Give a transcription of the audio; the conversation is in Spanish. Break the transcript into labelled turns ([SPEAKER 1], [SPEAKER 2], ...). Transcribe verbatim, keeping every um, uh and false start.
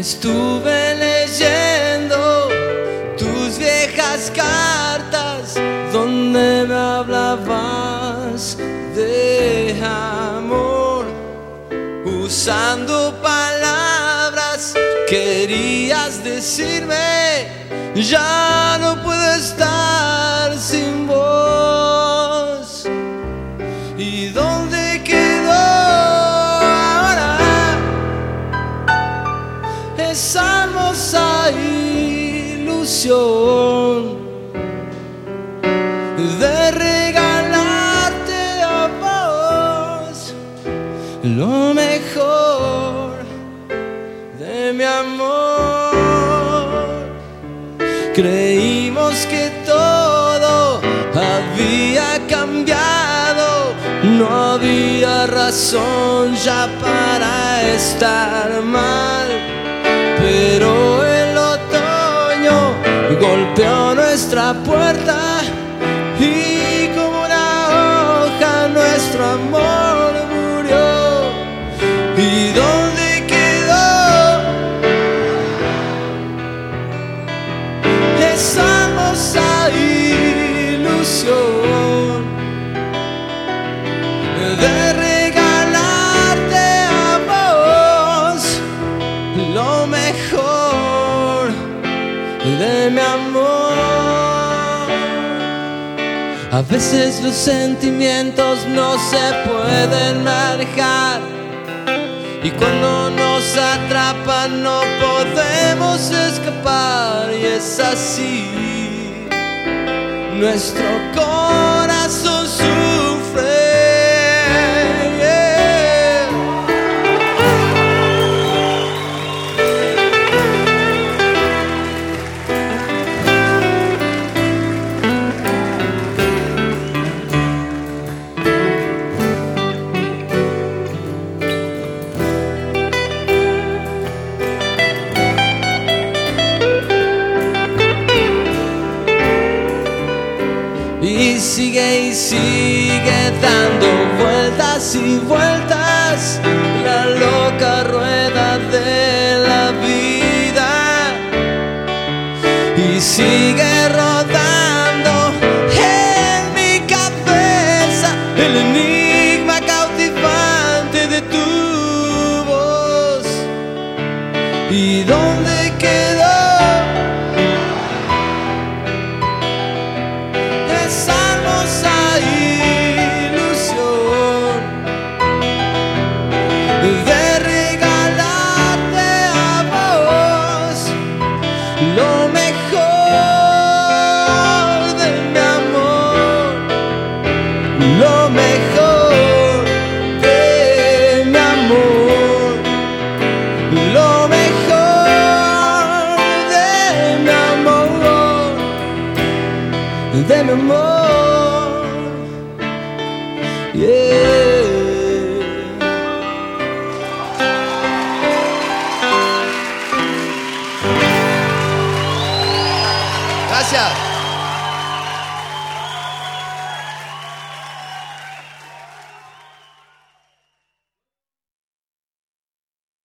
[SPEAKER 1] Estuve leyendo tus viejas cartas donde me hablabas de amor, usando palabras querías decirme: ya no puedo estar sin vos. ¿Y dónde quedó ahora esa hermosa ilusión de regalarte a vos lo mejor de mi amor? Creímos que todo había cambiado, no había razón ya para estar mal, pero el otoño golpeó nuestra puerta y como una hoja nuestro amor murió. ¿Y dónde quedó esa hermosa ilusión de regalarte a vos lo mejor de mi amor? A veces los sentimientos no se pueden manejar y cuando nos atrapan no podemos escapar, y es así, nuestro corazón sufre. Y sigue y sigue dando vueltas y vueltas la loca rueda de la vida, y sigue rodando en mi cabeza el enigma cautivante de tu voz. ¿Y dónde quedó esa hermosa ilusión de regalarte a vos lo mejor de mi amor, lo mejor de mi amor, lo mejor de mi amor, de mi amor, yeah. Gracias.